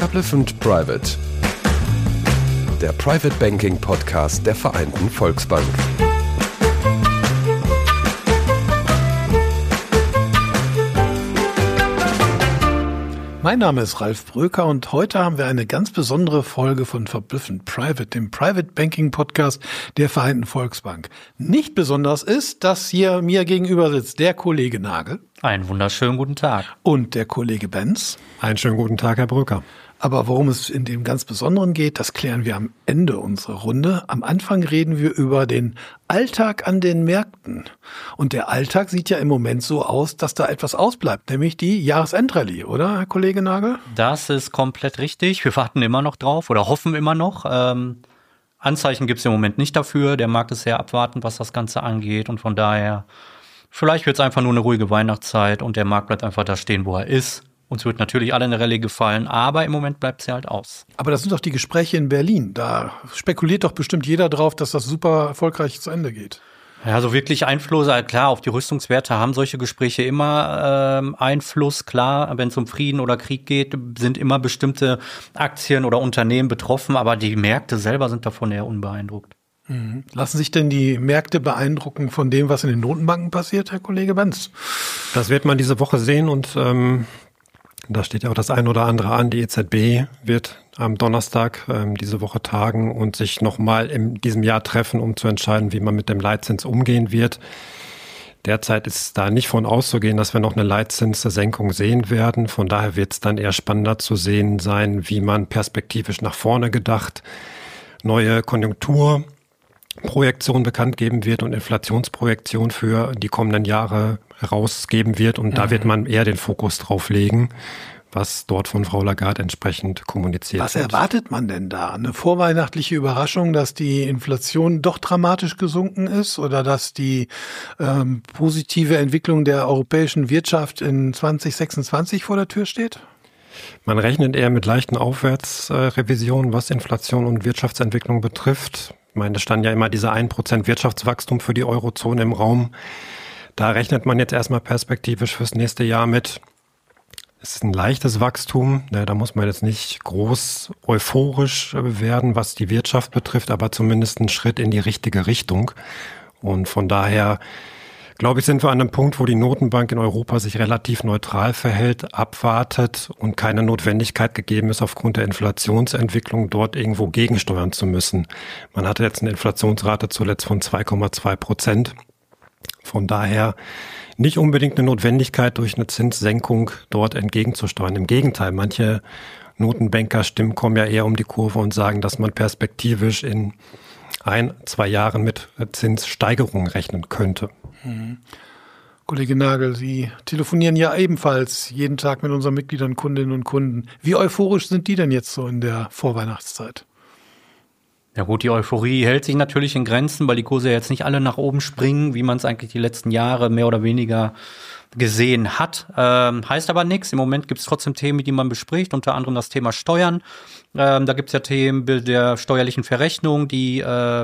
Verblüffend Private, der Private Banking Podcast der Vereinten Volksbank. Mein Name ist Ralf Bröker und heute haben wir eine ganz besondere Folge von Verblüffend Private, dem Private Banking Podcast der Vereinten Volksbank. Nicht besonders ist, dass hier mir gegenüber sitzt der Kollege Nagel. Einen wunderschönen guten Tag. Und der Kollege Benz. Einen schönen guten Tag, Herr Bröker. Aber worum es in dem ganz Besonderen geht, das klären wir am Ende unserer Runde. Am Anfang reden wir über den Alltag an den Märkten. Und der Alltag sieht ja im Moment so aus, dass da etwas ausbleibt, nämlich die Jahresendrallye, oder, Herr Kollege Nagel? Das ist komplett richtig. Wir warten immer noch drauf oder hoffen immer noch. Anzeichen gibt es im Moment nicht dafür. Der Markt ist sehr abwartend, was das Ganze angeht. Und von daher, vielleicht wird es einfach nur eine ruhige Weihnachtszeit und der Markt bleibt einfach da stehen, wo er ist. Uns wird natürlich alle eine Rallye gefallen, aber im Moment bleibt sie halt aus. Aber das sind doch die Gespräche in Berlin. Da spekuliert doch bestimmt jeder drauf, dass das super erfolgreich zu Ende geht. Ja, so wirklich Einfluss, klar, auf die Rüstungswerte haben solche Gespräche immer Einfluss. Klar, wenn es um Frieden oder Krieg geht, sind immer bestimmte Aktien oder Unternehmen betroffen, aber die Märkte selber sind davon eher unbeeindruckt. Lassen sich denn die Märkte beeindrucken von dem, was in den Notenbanken passiert, Herr Kollege Benz? Das wird man diese Woche sehen und da steht ja auch das ein oder andere an. Die EZB wird am Donnerstag diese Woche tagen und sich nochmal in diesem Jahr treffen, um zu entscheiden, wie man mit dem Leitzins umgehen wird. Derzeit ist da nicht von auszugehen, dass wir noch eine Leitzinssenkung sehen werden. Von daher wird es dann eher spannender zu sehen sein, wie man perspektivisch nach vorne gedacht neue Konjunkturprojektion bekannt geben wird und Inflationsprojektion für die kommenden Jahre herausgeben wird. Und da wird man eher den Fokus drauf legen, was dort von Frau Lagarde entsprechend kommuniziert wird. Was erwartet man denn da? Eine vorweihnachtliche Überraschung, dass die Inflation doch dramatisch gesunken ist oder dass die positive Entwicklung der europäischen Wirtschaft in 2026 vor der Tür steht? Man rechnet eher mit leichten Aufwärtsrevisionen, was Inflation und Wirtschaftsentwicklung betrifft. Ich meine, es stand ja immer diese 1% Wirtschaftswachstum für die Eurozone im Raum. Da rechnet man jetzt erstmal perspektivisch fürs nächste Jahr mit. Es ist ein leichtes Wachstum. Da muss man jetzt nicht groß euphorisch werden, was die Wirtschaft betrifft, aber zumindest ein Schritt in die richtige Richtung. Und von daher, glaube ich, sind wir an einem Punkt, wo die Notenbank in Europa sich relativ neutral verhält, abwartet und keine Notwendigkeit gegeben ist, aufgrund der Inflationsentwicklung dort irgendwo gegensteuern zu müssen. Man hatte jetzt eine Inflationsrate zuletzt von 2,2%. Von daher nicht unbedingt eine Notwendigkeit, durch eine Zinssenkung dort entgegenzusteuern. Im Gegenteil, manche Notenbankerstimmen kommen ja eher um die Kurve und sagen, dass man perspektivisch in 1-2 Jahren mit Zinssteigerungen rechnen könnte. Kollege Nagel, Sie telefonieren ja ebenfalls jeden Tag mit unseren Mitgliedern, Kundinnen und Kunden. Wie euphorisch sind die denn jetzt so in der Vorweihnachtszeit? Ja gut, die Euphorie hält sich natürlich in Grenzen, weil die Kurse jetzt nicht alle nach oben springen, wie man es eigentlich die letzten Jahre mehr oder weniger gesehen hat. Heißt aber nichts. Im Moment gibt es trotzdem Themen, die man bespricht, unter anderem das Thema Steuern. Da gibt es ja Themen der steuerlichen Verrechnung, die,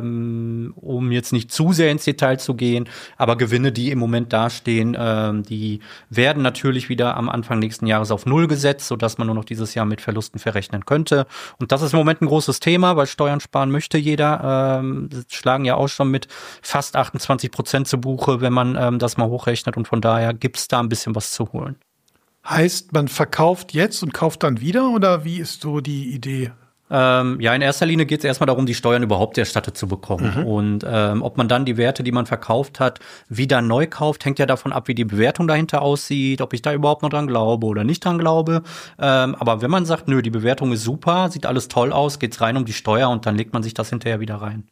um jetzt nicht zu sehr ins Detail zu gehen, aber Gewinne, die im Moment dastehen, die werden natürlich wieder am Anfang nächsten Jahres auf Null gesetzt, sodass man nur noch dieses Jahr mit Verlusten verrechnen könnte. Und das ist im Moment ein großes Thema, weil Steuern sparen möchte jeder. Schlagen ja auch schon mit fast 28% zu Buche, wenn man das mal hochrechnet. Und von daher gibt es da ein bisschen was zu holen. Heißt, man verkauft jetzt und kauft dann wieder oder wie ist so die Idee? Ja, in erster Linie geht es erstmal darum, die Steuern überhaupt erstattet zu bekommen. Und ob man dann die Werte, die man verkauft hat, wieder neu kauft, hängt ja davon ab, wie die Bewertung dahinter aussieht, ob ich da überhaupt noch dran glaube oder nicht dran glaube. Aber wenn man sagt, nö, die Bewertung ist super, sieht alles toll aus, geht's rein um die Steuer und dann legt man sich das hinterher wieder rein.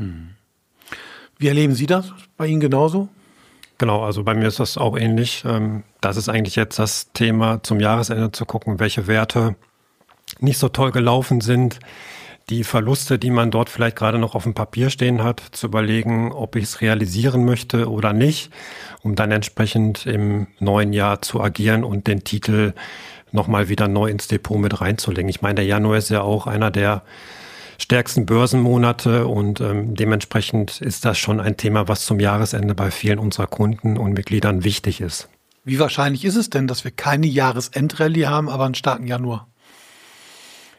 Wie erleben Sie das? Bei Ihnen genauso? Genau, also bei mir ist das auch ähnlich. Das ist eigentlich jetzt das Thema zum Jahresende zu gucken, welche Werte nicht so toll gelaufen sind, die Verluste, die man dort vielleicht gerade noch auf dem Papier stehen hat, zu überlegen, ob ich es realisieren möchte oder nicht, um dann entsprechend im neuen Jahr zu agieren und den Titel nochmal wieder neu ins Depot mit reinzulegen. Ich meine, der Januar ist ja auch einer der stärksten Börsenmonate und dementsprechend ist das schon ein Thema, was zum Jahresende bei vielen unserer Kunden und Mitgliedern wichtig ist. Wie wahrscheinlich ist es denn, dass wir keine Jahresendrallye haben, aber einen starken Januar?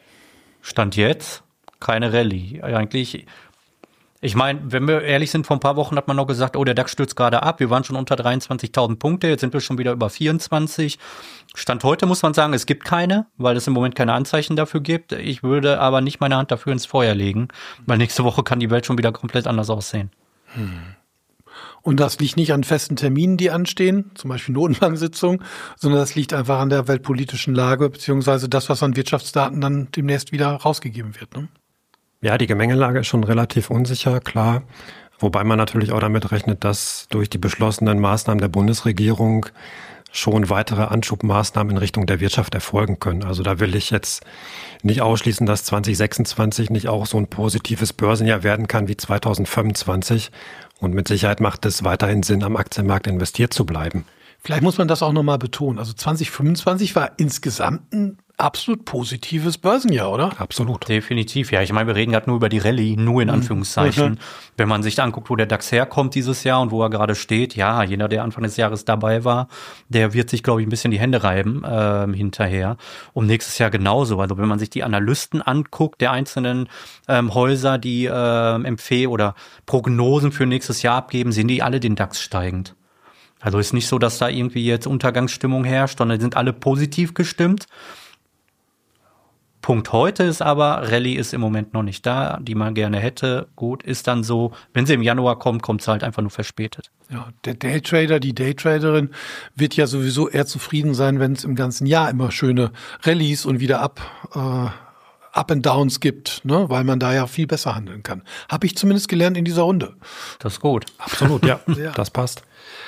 Stand jetzt keine Rallye. Eigentlich, ich meine, wenn wir ehrlich sind, vor ein paar Wochen hat man noch gesagt, oh, der DAX stürzt gerade ab, wir waren schon unter 23.000 Punkte, jetzt sind wir schon wieder über 24. Stand heute muss man sagen, es gibt keine, weil es im Moment keine Anzeichen dafür gibt. Ich würde aber nicht meine Hand dafür ins Feuer legen, weil nächste Woche kann die Welt schon wieder komplett anders aussehen. Und das liegt nicht an festen Terminen, die anstehen, zum Beispiel Notenbank-Sitzungen, sondern das liegt einfach an der weltpolitischen Lage, beziehungsweise das, was an Wirtschaftsdaten dann demnächst wieder rausgegeben wird. Ne? Ja, die Gemengelage ist schon relativ unsicher, klar. Wobei man natürlich auch damit rechnet, dass durch die beschlossenen Maßnahmen der Bundesregierung schon weitere Anschubmaßnahmen in Richtung der Wirtschaft erfolgen können. Also da will ich jetzt nicht ausschließen, dass 2026 nicht auch so ein positives Börsenjahr werden kann wie 2025. Und mit Sicherheit macht es weiterhin Sinn, am Aktienmarkt investiert zu bleiben. Vielleicht muss man das auch nochmal betonen. Also 2025 war insgesamt ein absolut positives Börsenjahr, oder? Absolut. Definitiv, ja. Ich meine, wir reden gerade nur über die Rallye, nur in Anführungszeichen. Wenn man sich anguckt, wo der DAX herkommt dieses Jahr und wo er gerade steht, ja, jeder, der Anfang des Jahres dabei war, der wird sich, glaube ich, ein bisschen die Hände reiben hinterher. Und nächstes Jahr genauso. Also wenn man sich die Analysten anguckt, der einzelnen Häuser, die empfehlen oder Prognosen für nächstes Jahr abgeben, sehen die alle den DAX steigend. Also ist nicht so, dass da irgendwie jetzt Untergangsstimmung herrscht, sondern sind alle positiv gestimmt. Punkt heute ist aber, Rallye ist im Moment noch nicht da, die man gerne hätte. Gut, ist dann so, wenn sie im Januar kommt, kommt sie halt einfach nur verspätet. Ja, der Daytrader, die Daytraderin wird ja sowieso eher zufrieden sein, wenn es im ganzen Jahr immer schöne Rallyes und wieder Up and Downs gibt, ne? Weil man da ja viel besser handeln kann. Habe ich zumindest gelernt in dieser Runde. Das ist gut. Absolut, ja, das passt.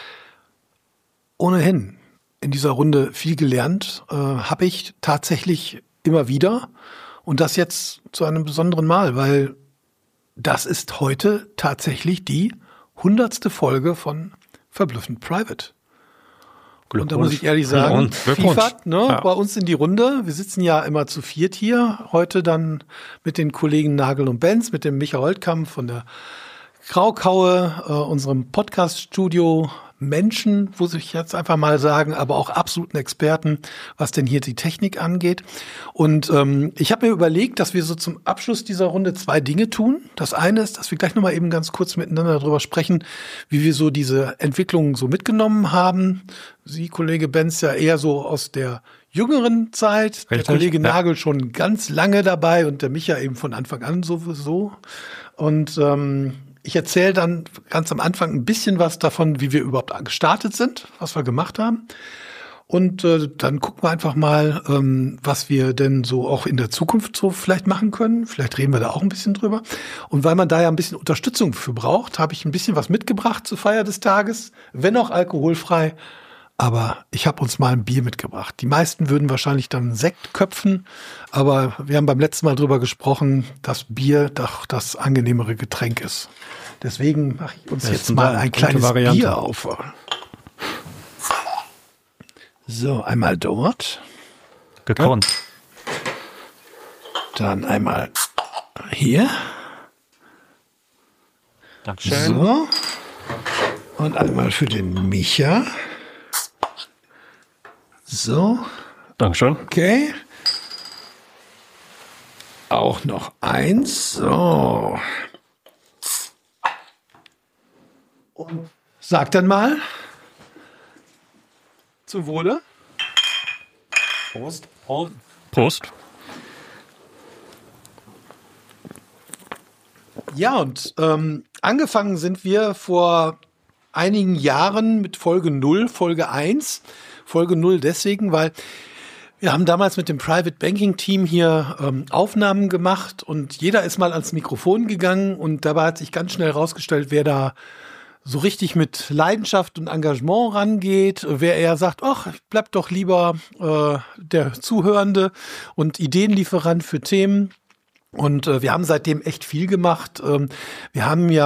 Ohnehin in dieser Runde viel gelernt, habe ich tatsächlich immer wieder und das jetzt zu einem besonderen Mal, weil das ist heute tatsächlich die 100. Folge von Verblüffend Private. Und da muss ich ehrlich sagen, Fiefert, ne, ja. Bei uns in die Runde. Wir sitzen ja immer zu viert hier. Heute dann mit den Kollegen Nagel und Benz, mit dem Micha Holtkamp von der Kraukaue, unserem Podcast-Studio Menschen, muss ich jetzt einfach mal sagen, aber auch absoluten Experten, was denn hier die Technik angeht. Und ich habe mir überlegt, dass wir so zum Abschluss dieser Runde 2 Dinge tun. Das eine ist, dass wir gleich nochmal eben ganz kurz miteinander darüber sprechen, wie wir so diese Entwicklungen so mitgenommen haben. Sie, Kollege Benz, ja eher so aus der jüngeren Zeit, richtig, der Kollege Nagel schon ganz lange dabei und der Micha eben von Anfang an sowieso. Und ich erzähle dann ganz am Anfang ein bisschen was davon, wie wir überhaupt gestartet sind, was wir gemacht haben. Und dann gucken wir einfach mal, was wir denn so auch in der Zukunft so vielleicht machen können. Vielleicht reden wir da auch ein bisschen drüber. Und weil man da ja ein bisschen Unterstützung für braucht, habe ich ein bisschen was mitgebracht zur Feier des Tages, wenn auch alkoholfrei. Aber ich habe uns mal ein Bier mitgebracht. Die meisten würden wahrscheinlich dann Sekt köpfen, aber wir haben beim letzten Mal drüber gesprochen, dass Bier doch das angenehmere Getränk ist. Deswegen mache ich uns jetzt mal ein kleines Bier auf. So, einmal dort. Gekonnt. Dann einmal hier. Dankeschön. So. Und einmal für den Micha. So. Dankeschön. Okay. Auch noch eins. So. Und sag dann mal. Zum Wohle. Prost. Prost. Ja, und angefangen sind wir vor einigen Jahren mit Folge 0, Folge 1. Folge 0 deswegen, weil wir haben damals mit dem Private Banking Team hier Aufnahmen gemacht und jeder ist mal ans Mikrofon gegangen und dabei hat sich ganz schnell rausgestellt, wer da so richtig mit Leidenschaft und Engagement rangeht, wer eher sagt, ach, bleib doch lieber der Zuhörende und Ideenlieferant für Themen. Und wir haben seitdem echt viel gemacht. Wir haben ja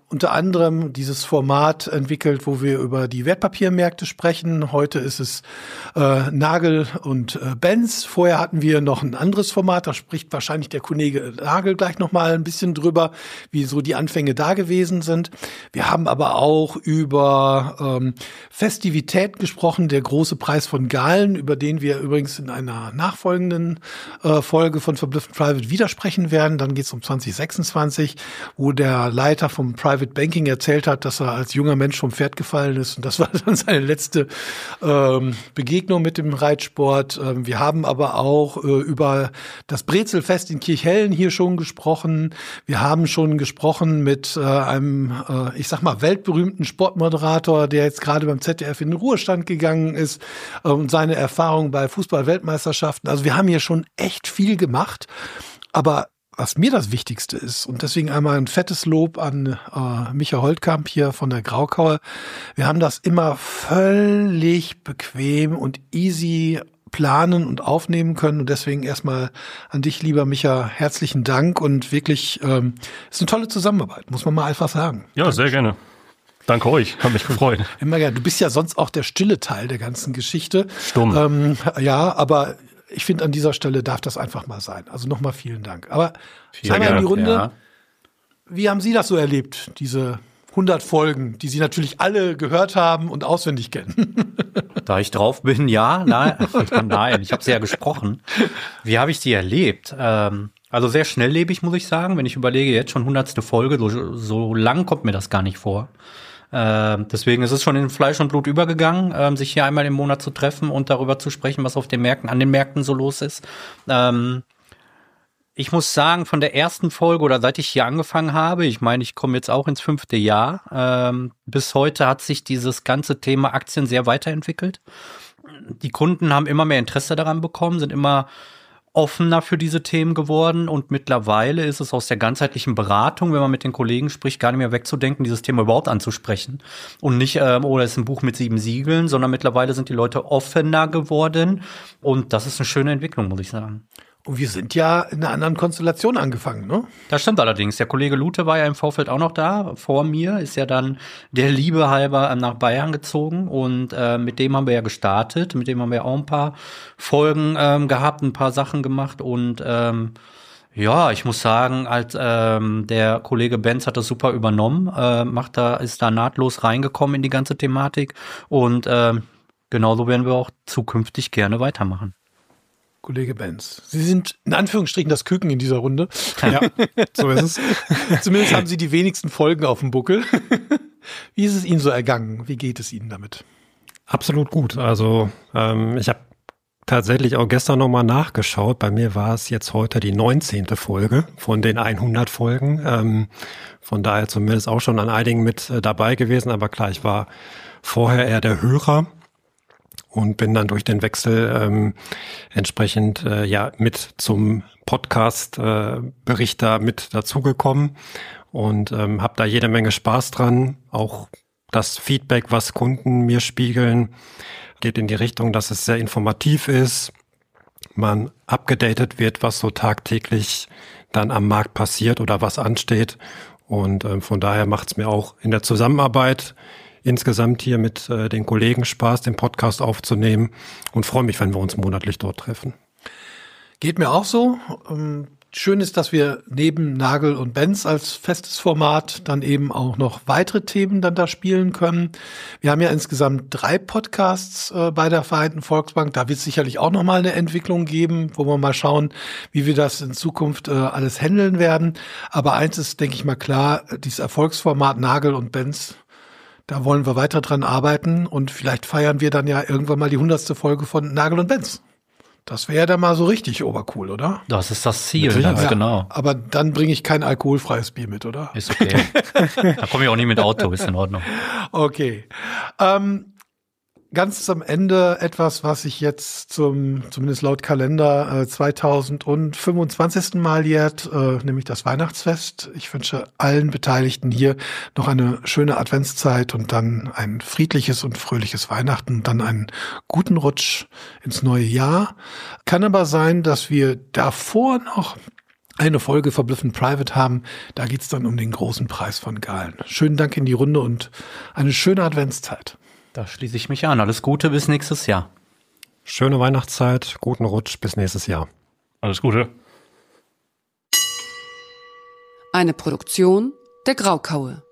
unter anderem dieses Format entwickelt, wo wir über die Wertpapiermärkte sprechen. Heute ist es Nagel und Benz. Vorher hatten wir noch ein anderes Format, da spricht wahrscheinlich der Kollege Nagel gleich noch mal ein bisschen drüber, wie so die Anfänge da gewesen sind. Wir haben aber auch über Festivitäten gesprochen, der große Preis von Galen, über den wir übrigens in einer nachfolgenden Folge von Verblüffend Private wieder sprechen werden. Dann geht es um 2026, wo der Leiter vom Private Banking erzählt hat, dass er als junger Mensch vom Pferd gefallen ist. Und das war dann seine letzte Begegnung mit dem Reitsport. Wir haben aber auch über das Brezelfest in Kirchhellen hier schon gesprochen. Wir haben schon gesprochen mit einem, ich sag mal, weltberühmten Sportmoderator, der jetzt gerade beim ZDF in den Ruhestand gegangen ist und seine Erfahrungen bei Fußball-Weltmeisterschaften. Also wir haben hier schon echt viel gemacht. Aber was mir das Wichtigste ist, und deswegen einmal ein fettes Lob an Micha Holtkamp hier von der Graukaue. Wir haben das immer völlig bequem und easy planen und aufnehmen können. Und deswegen erstmal an dich, lieber Micha, herzlichen Dank. Und wirklich, ist eine tolle Zusammenarbeit, muss man mal einfach sagen. Ja, sehr gerne. Danke euch, hat mich gefreut. Immer gerne. Du bist ja sonst auch der stille Teil der ganzen Geschichte. Stumm. Ja, aber ich finde, an dieser Stelle darf das einfach mal sein. Also nochmal vielen Dank. Aber einmal in die Runde. Ja. Wie haben Sie das so erlebt, diese 100 Folgen, die Sie natürlich alle gehört haben und auswendig kennen? Da ich drauf bin, ja. Nein, ich habe sie ja gesprochen. Wie habe ich sie erlebt? Also sehr schnelllebig, muss ich sagen. Wenn ich überlege, jetzt schon 100. Folge, so lang kommt mir das gar nicht vor. Deswegen ist es schon in Fleisch und Blut übergegangen, sich hier einmal im Monat zu treffen und darüber zu sprechen, was auf den Märkten, an den Märkten so los ist. Ich muss sagen, von der ersten Folge oder seit ich hier angefangen habe, ich meine, ich komme jetzt auch ins 5. Jahr, bis heute hat sich dieses ganze Thema Aktien sehr weiterentwickelt. Die Kunden haben immer mehr Interesse daran bekommen, sind immer offener für diese Themen geworden und mittlerweile ist es aus der ganzheitlichen Beratung, wenn man mit den Kollegen spricht, gar nicht mehr wegzudenken, dieses Thema überhaupt anzusprechen und nicht, oh, das ist ein Buch mit 7 Siegeln, sondern mittlerweile sind die Leute offener geworden und das ist eine schöne Entwicklung, muss ich sagen. Und wir sind ja in einer anderen Konstellation angefangen, ne? Das stimmt allerdings. Der Kollege Lute war ja im Vorfeld auch noch da. Vor mir ist ja dann der Liebe halber nach Bayern gezogen und mit dem haben wir ja gestartet. Mit dem haben wir auch ein paar Folgen gehabt, ein paar Sachen gemacht und ja, ich muss sagen, als der Kollege Benz hat das super übernommen, ist da nahtlos reingekommen in die ganze Thematik und genauso werden wir auch zukünftig gerne weitermachen. Kollege Benz. Sie sind in Anführungsstrichen das Küken in dieser Runde. Ja, so ist es. Zumindest haben Sie die wenigsten Folgen auf dem Buckel. Wie ist es Ihnen so ergangen? Wie geht es Ihnen damit? Absolut gut. Also ich habe tatsächlich auch gestern nochmal nachgeschaut. Bei mir war es jetzt heute die 19. Folge von den 100 Folgen. Von daher zumindest auch schon an einigen mit dabei gewesen. Aber klar, ich war vorher eher der Hörer. Und bin dann durch den Wechsel entsprechend mit zum Podcast-Berichter mit dazugekommen und habe da jede Menge Spaß dran. Auch das Feedback, was Kunden mir spiegeln, geht in die Richtung, dass es sehr informativ ist, man abgedatet wird, was so tagtäglich dann am Markt passiert oder was ansteht. Und von daher macht es mir auch in der Zusammenarbeit insgesamt hier mit den Kollegen Spaß, den Podcast aufzunehmen und freue mich, wenn wir uns monatlich dort treffen. Geht mir auch so. Schön ist, dass wir neben Nagel und Benz als festes Format dann eben auch noch weitere Themen dann da spielen können. Wir haben ja insgesamt 3 Podcasts bei der Vereinten Volksbank. Da wird es sicherlich auch nochmal eine Entwicklung geben, wo wir mal schauen, wie wir das in Zukunft alles handeln werden. Aber eins ist, denke ich mal, klar, dieses Erfolgsformat Nagel und Benz, da wollen wir weiter dran arbeiten und vielleicht feiern wir dann ja irgendwann mal die 100. Folge von Nagel und Benz. Das wäre ja dann mal so richtig obercool, oder? Das ist das Ziel, ganz genau. Aber dann bringe ich kein alkoholfreies Bier mit, oder? Ist okay. Da komme ich auch nie mit Auto, ist in Ordnung. Okay. Ganz zum Ende etwas, was ich jetzt zumindest laut Kalender 2025. Mal jährt, nämlich das Weihnachtsfest. Ich wünsche allen Beteiligten hier noch eine schöne Adventszeit und dann ein friedliches und fröhliches Weihnachten und dann einen guten Rutsch ins neue Jahr. Kann aber sein, dass wir davor noch eine Folge Verblüffend Private haben. Da geht's dann um den großen Preis von Galen. Schönen Dank in die Runde und eine schöne Adventszeit. Da schließe ich mich an. Alles Gute, bis nächstes Jahr. Schöne Weihnachtszeit, guten Rutsch, bis nächstes Jahr. Alles Gute. Eine Produktion der Graukaue.